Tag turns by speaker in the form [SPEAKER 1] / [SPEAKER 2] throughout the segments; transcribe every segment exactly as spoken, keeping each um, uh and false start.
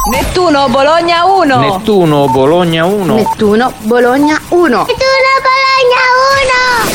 [SPEAKER 1] Nettuno Bologna uno.
[SPEAKER 2] Nettuno Bologna uno.
[SPEAKER 3] Nettuno Bologna uno.
[SPEAKER 4] Nettuno Bologna uno.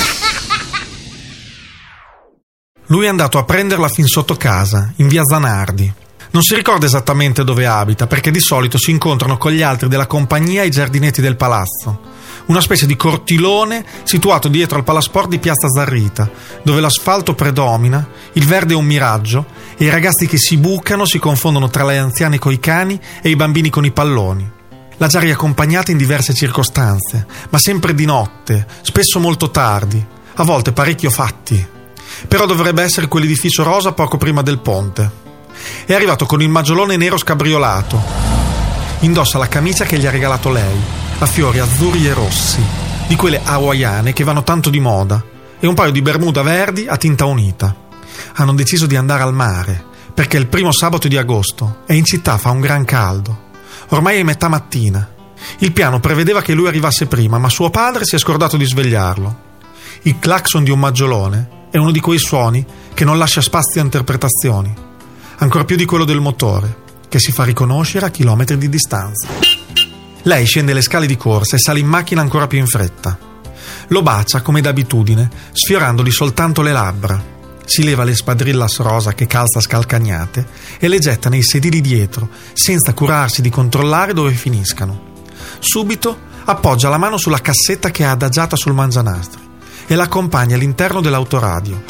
[SPEAKER 5] Lui è andato a prenderla fin sotto casa, in via Zanardi. Non si ricorda esattamente dove abita, perché di solito si incontrano con gli altri della compagnia ai giardinetti del palazzo, una specie di cortilone situato dietro al palasport di Piazza Zarrita, dove l'asfalto predomina, il verde è un miraggio e i ragazzi che si bucano si confondono tra le anziane coi cani e i bambini con i palloni. L'ha già riaccompagnata in diverse circostanze, ma sempre di notte, spesso molto tardi, a volte parecchio fatti. Però dovrebbe essere quell'edificio rosa poco prima del ponte. È arrivato con il maggiolone nero scabriolato. Indossa la camicia che gli ha regalato lei, a fiori azzurri e rossi, di quelle hawaiane che vanno tanto di moda, e un paio di bermuda verdi a tinta unita. Hanno deciso di andare al mare, perché è il primo sabato di agosto e in città fa un gran caldo. Ormai è metà mattina. Il piano prevedeva che lui arrivasse prima, ma suo padre si è scordato di svegliarlo. Il clacson di un maggiolone è uno di quei suoni che non lascia spazio a interpretazioni, ancor più di quello del motore, che si fa riconoscere a chilometri di distanza. Lei scende le scale di corsa e sale in macchina ancora più in fretta. Lo bacia come d'abitudine, sfiorandogli soltanto le labbra. Si leva le spadrillas rosa che calza scalcagnate e le getta nei sedili dietro, senza curarsi di controllare dove finiscano. Subito appoggia la mano sulla cassetta che ha adagiata sul mangianastri e l'accompagna all'interno dell'autoradio.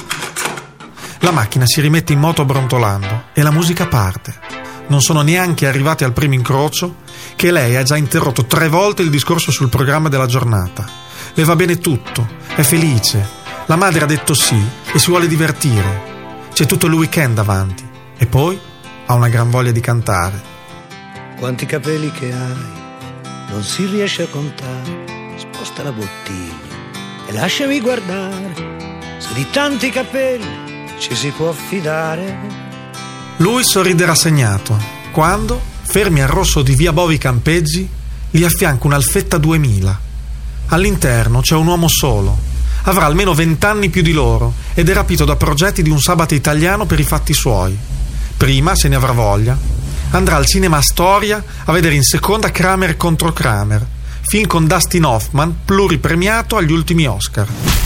[SPEAKER 5] La macchina si rimette in moto brontolando e la musica parte. Non sono neanche arrivati al primo incrocio che lei ha già interrotto tre volte il discorso sul programma della giornata. Le va bene tutto, è felice. La madre ha detto sì e si vuole divertire. C'è tutto il weekend davanti e poi ha una gran voglia di cantare.
[SPEAKER 6] Quanti capelli che hai, non si riesce a contare. Sposta la bottiglia e lasciami guardare, se di tanti capelli ci si può fidare.
[SPEAKER 5] Lui sorride rassegnato quando, fermi al rosso di via Bovi Campeggi, gli affianca un'Alfetta duemila. All'interno c'è un uomo solo, avrà almeno vent'anni più di loro ed è rapito da progetti di un sabato italiano per i fatti suoi. Prima, se ne avrà voglia, andrà al cinema Astoria a vedere in seconda Kramer contro Kramer, film con Dustin Hoffman, pluripremiato agli ultimi Oscar.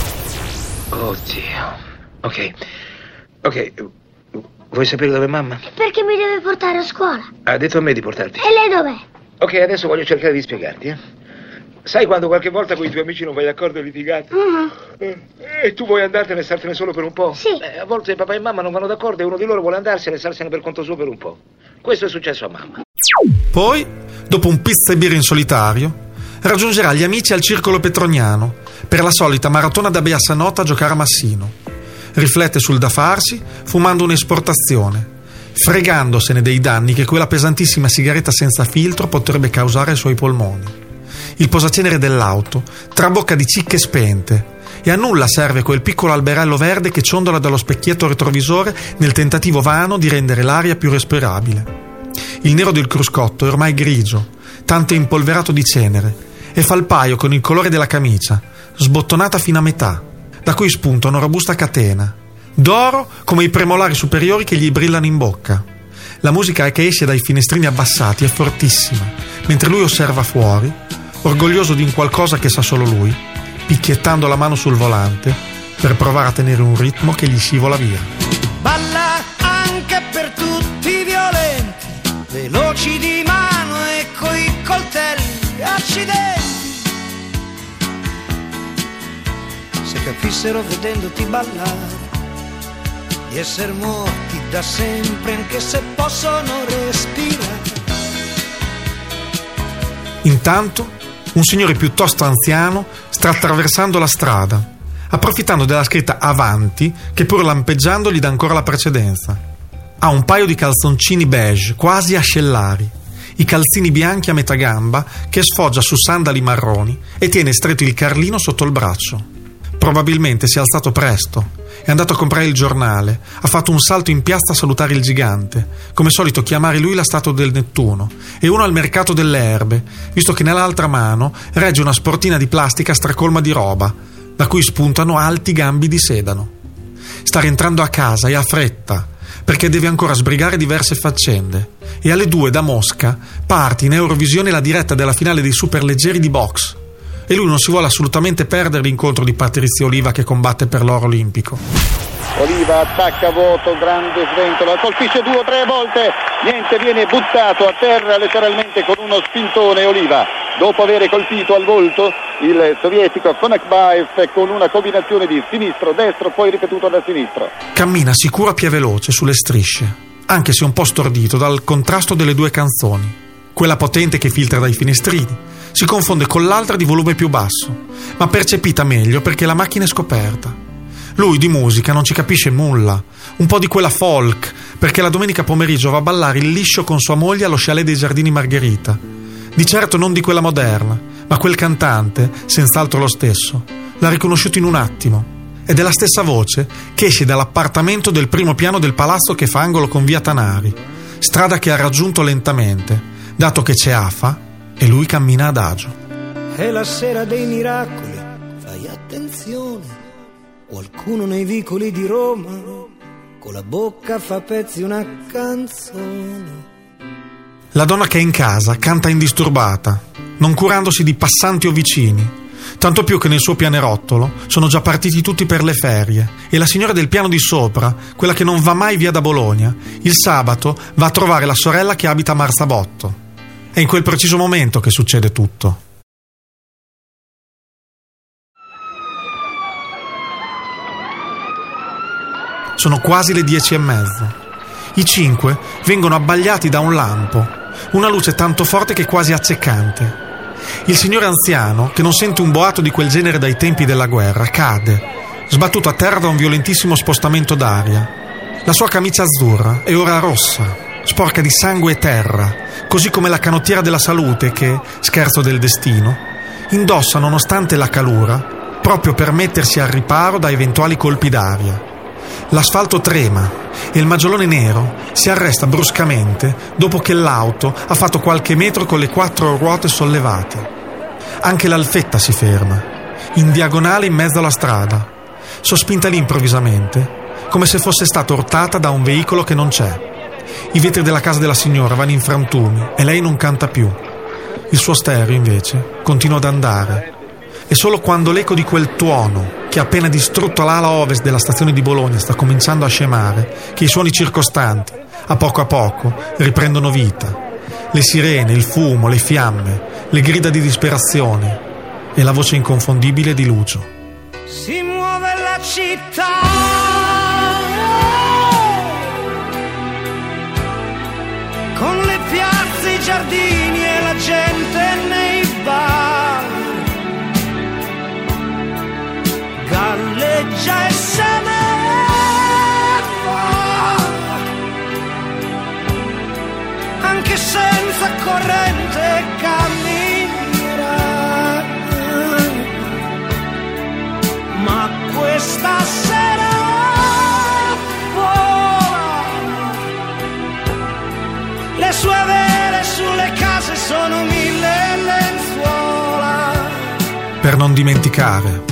[SPEAKER 2] Oddio. Ok. Ok. Vuoi sapere dove è mamma?
[SPEAKER 4] Perché mi deve portare a scuola.
[SPEAKER 2] Ha detto a me di portarti.
[SPEAKER 4] E lei dov'è?
[SPEAKER 2] Ok, adesso voglio cercare di spiegarti, eh. Sai quando qualche volta con i tuoi amici non vai d'accordo e litigate?
[SPEAKER 4] Mm-hmm.
[SPEAKER 2] Eh, e tu vuoi andartene e startene solo per un po'?
[SPEAKER 4] Sì.
[SPEAKER 2] Eh, a volte papà e mamma non vanno d'accordo e uno di loro vuole andarsene e starsene per conto suo per un po'. Questo è successo a mamma.
[SPEAKER 5] Poi, dopo un pizza e birra in solitario, raggiungerà gli amici al Circolo Petroniano per la solita maratona da Beassanota a giocare a Massino. Riflette sul da farsi fumando un'esportazione, fregandosene dei danni che quella pesantissima sigaretta senza filtro potrebbe causare ai suoi polmoni. Il posacenere dell'auto trabocca di cicche spente e a nulla serve quel piccolo alberello verde che ciondola dallo specchietto retrovisore nel tentativo vano di rendere l'aria più respirabile. Il nero del cruscotto è ormai grigio, tanto impolverato di cenere, e fa il paio con il colore della camicia, sbottonata fino a metà, da cui spunta una robusta catena, d'oro come i premolari superiori che gli brillano in bocca. La musica che esce dai finestrini abbassati è fortissima, mentre lui osserva fuori, orgoglioso di un qualcosa che sa solo lui, picchiettando la mano sul volante per provare a tenere un ritmo che gli scivola via.
[SPEAKER 6] Balla anche per tutti i violenti, veloci di mano e coi coltelli, accidenti. Se capissero vedendoti ballare di essere morti da sempre anche se possono respirare.
[SPEAKER 5] Intanto un signore piuttosto anziano sta attraversando la strada, approfittando della scritta avanti che pur lampeggiando gli dà ancora la precedenza. Ha un paio di calzoncini beige, quasi ascellari, i calzini bianchi a metà gamba che sfoggia su sandali marroni e tiene stretto il carlino sotto il braccio. Probabilmente si è alzato presto, è andato a comprare il giornale, ha fatto un salto in piazza a salutare il gigante, come solito chiamare lui la statua del Nettuno, e uno al mercato delle erbe, visto che nell'altra mano regge una sportina di plastica stracolma di roba, da cui spuntano alti gambi di sedano. Sta rientrando a casa e ha fretta, perché deve ancora sbrigare diverse faccende, e alle due da Mosca parte in Eurovisione la diretta della finale dei superleggeri di box, e lui non si vuole assolutamente perdere l'incontro di Patrizia Oliva che combatte per l'oro olimpico.
[SPEAKER 7] Oliva attacca a vuoto, grande sventola, colpisce due o tre volte, niente, viene buttato a terra letteralmente con uno spintone Oliva. Dopo aver colpito al volto il sovietico Konakbaev con una combinazione di sinistro-destro, poi ripetuto da sinistro.
[SPEAKER 5] Cammina sicuro a piè veloce sulle strisce, anche se un po' stordito dal contrasto delle due canzoni. Quella potente che filtra dai finestrini si confonde con l'altra di volume più basso, ma percepita meglio perché la macchina è scoperta. Lui di musica non ci capisce nulla, un po' di quella folk, perché la domenica pomeriggio va a ballare il liscio con sua moglie allo chalet dei Giardini Margherita. Di certo non di quella moderna, ma quel cantante, senz'altro lo stesso, l'ha riconosciuto in un attimo. Ed è la stessa voce che esce dall'appartamento del primo piano del palazzo che fa angolo con via Tanari, strada che ha raggiunto lentamente, dato che c'è afa e lui cammina adagio.
[SPEAKER 6] È la sera dei miracoli, fai attenzione. Qualcuno nei vicoli di Roma con la bocca fa pezzi una canzone.
[SPEAKER 5] La donna che è in casa canta indisturbata, non curandosi di passanti o vicini, tanto più che nel suo pianerottolo sono già partiti tutti per le ferie e la signora del piano di sopra, quella che non va mai via da Bologna, il sabato va a trovare la sorella che abita a Marzabotto. È in quel preciso momento che succede tutto. Sono quasi le dieci e mezza. I cinque vengono abbagliati da un lampo, una luce tanto forte che quasi accecante. Il signore anziano, che non sente un boato di quel genere dai tempi della guerra, cade, sbattuto a terra da un violentissimo spostamento d'aria. La sua camicia azzurra è ora rossa, sporca di sangue e terra, così come la canottiera della salute che, scherzo del destino, indossa nonostante la calura, proprio per mettersi al riparo da eventuali colpi d'aria. L'asfalto trema e il maggiolone nero si arresta bruscamente dopo che l'auto ha fatto qualche metro con le quattro ruote sollevate. Anche l'Alfetta si ferma, in diagonale in mezzo alla strada, sospinta lì improvvisamente, come se fosse stata urtata da un veicolo che non c'è. I vetri della casa della signora vanno in frantumi e lei non canta più. Il suo stereo, invece, continua ad andare. E solo quando l'eco di quel tuono, che ha appena distrutto l'ala ovest della stazione di Bologna, sta cominciando a scemare, che i suoni circostanti, a poco a poco, riprendono vita. Le sirene, il fumo, le fiamme, le grida di disperazione e la voce inconfondibile di Lucio.
[SPEAKER 6] Si muove la città, con le piazze, i giardini e la gente nei bar. Galleggia e se ne va, anche senza corrente camminerà. Ma questa sera vola, le sue vele sulle case sono mille lenzuola.
[SPEAKER 5] Per non dimenticare.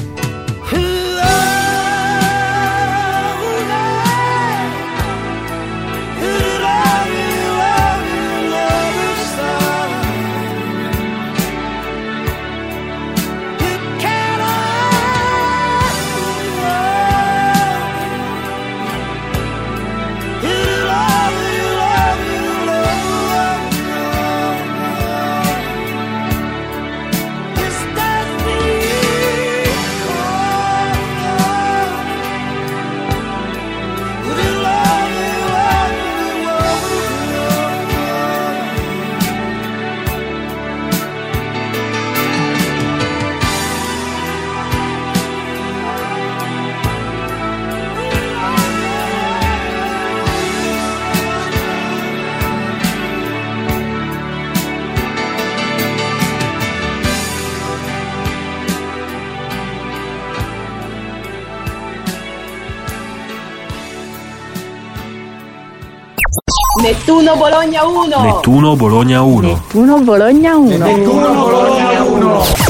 [SPEAKER 1] Nettuno Bologna uno.
[SPEAKER 8] Nettuno Bologna uno.
[SPEAKER 3] Nettuno Bologna uno.
[SPEAKER 1] Nettuno Bologna uno.